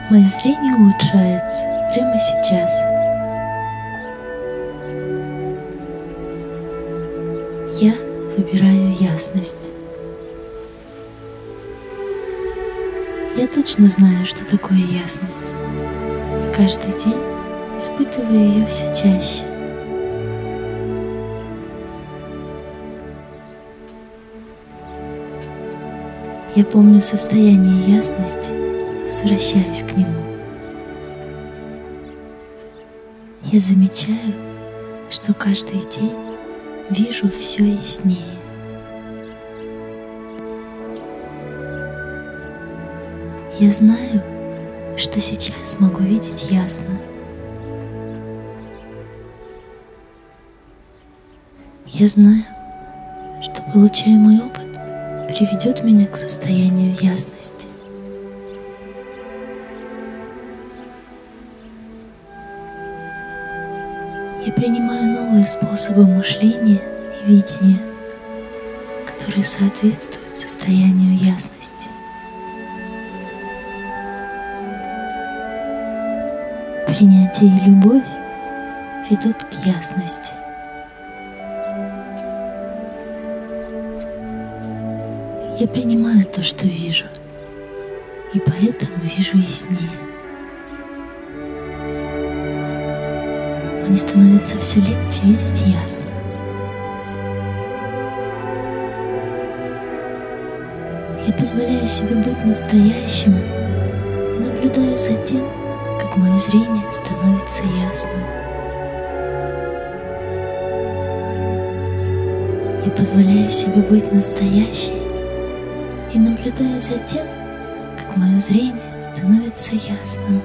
Мое зрение улучшается прямо сейчас. Я выбираю ясность. Я точно знаю, что такое ясность, и каждый день испытываю ее все чаще. Я помню состояние ясности и возвращаюсь к нему. Я замечаю, что каждый день вижу все яснее. Я знаю, что сейчас могу видеть ясно. Я знаю, что получаемый опыт приведет меня к состоянию ясности. Я принимаю новые способы мышления и видения, которые соответствуют состоянию ясности. Принятие и любовь ведут к ясности. Я принимаю то, что вижу, и поэтому вижу яснее. Мне становится все легче видеть ясно. Я позволяю себе быть настоящим и наблюдаю за тем, как мое зрение становится ясным. Я позволяю себе быть настоящей и наблюдаю за тем, как мое зрение становится ясным.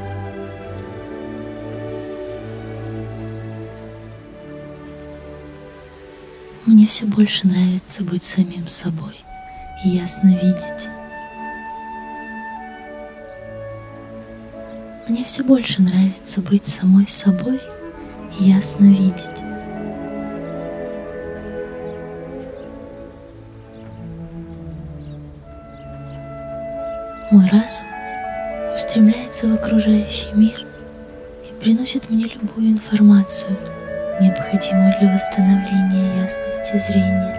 Мне все больше нравится быть самим собой и ясно видеть. Мне все больше нравится быть самой собой и ясно видеть. Мой разум устремляется в окружающий мир и приносит мне любую информацию, необходимую для восстановления ясности зрения.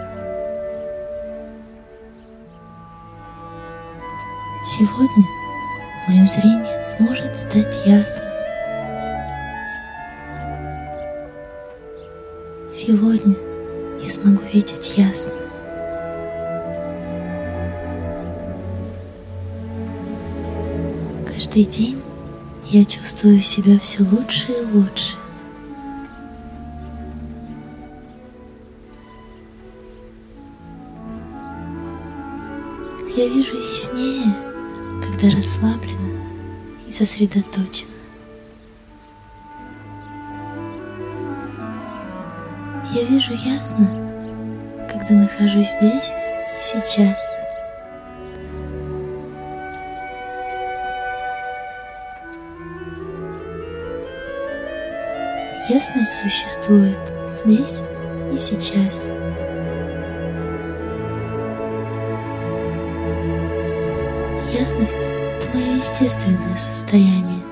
Сегодня мое зрение сможет стать ясным. Сегодня я смогу видеть ясно. Каждый день я чувствую себя все лучше и лучше. Я вижу яснее, когда расслаблена и сосредоточена. Я вижу ясно, когда нахожусь здесь и сейчас. Ясность существует здесь и сейчас. Ясность — это мое естественное состояние.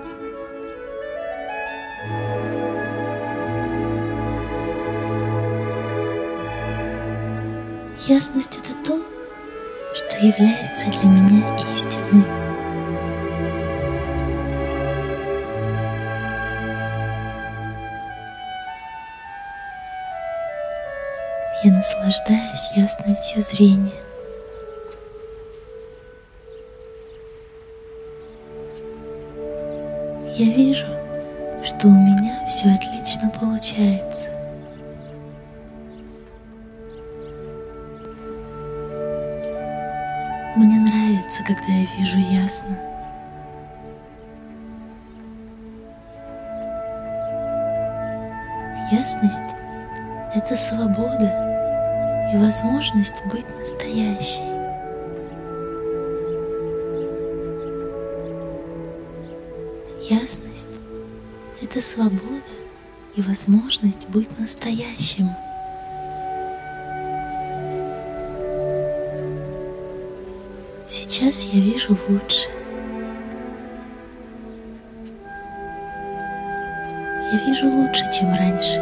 Ясность — это то, что является для меня истиной. Я наслаждаюсь ясностью зрения. Я вижу, что у меня все отлично получается. Мне нравится, когда я вижу ясно. Ясность — это свобода и возможность быть настоящей. Ясность — это свобода и возможность быть настоящим. Сейчас я вижу лучше. я вижу лучше, чем раньше.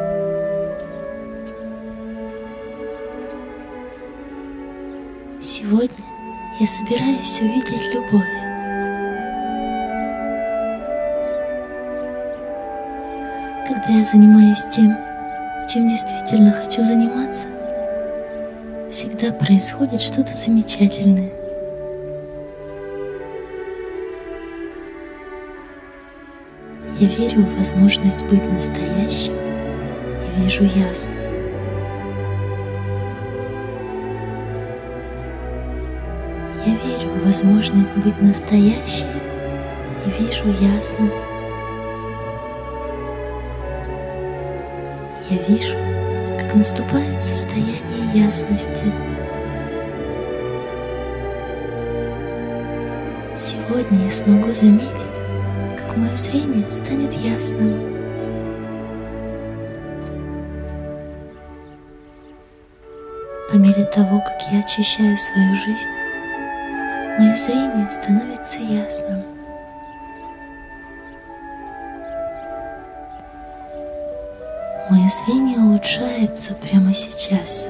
Сегодня я собираюсь увидеть любовь. Когда я занимаюсь тем, чем действительно хочу заниматься, всегда происходит что-то замечательное. Я верю в возможность быть настоящим и вижу ясно. Я верю в возможность быть настоящей и вижу ясно. Я вижу, как наступает состояние ясности. Сегодня я смогу заметить, как мое зрение станет ясным. По мере того, как я очищаю свою жизнь, мое зрение становится ясным. Мое зрение улучшается прямо сейчас.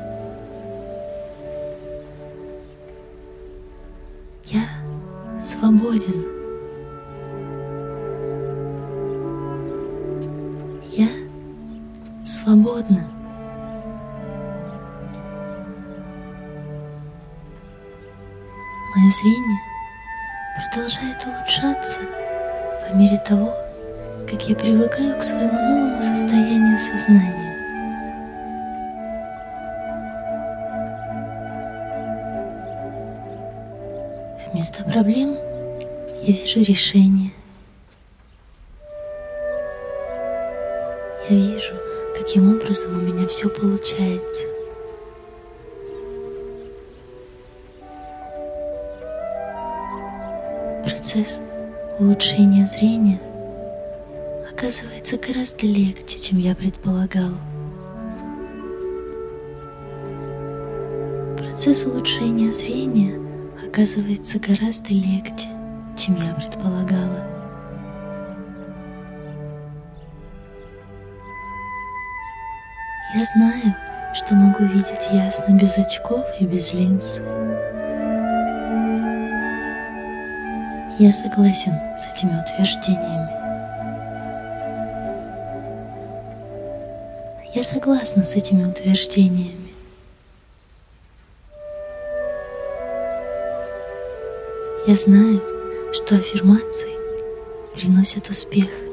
Я свободен. Я свободна. Мое зрение продолжает улучшаться по мере того, как я привыкаю к своему новому состоянию сознания. Вместо проблем я вижу решение. Я вижу, каким образом у меня все получается. Процесс улучшения зрения оказывается гораздо легче, чем я предполагал. Процесс улучшения зрения оказывается гораздо легче, чем я предполагала. Я знаю, что могу видеть ясно без очков и без линз. Я согласен с этими утверждениями. Я согласна с этими утверждениями. Я знаю, что аффирмации приносят успех.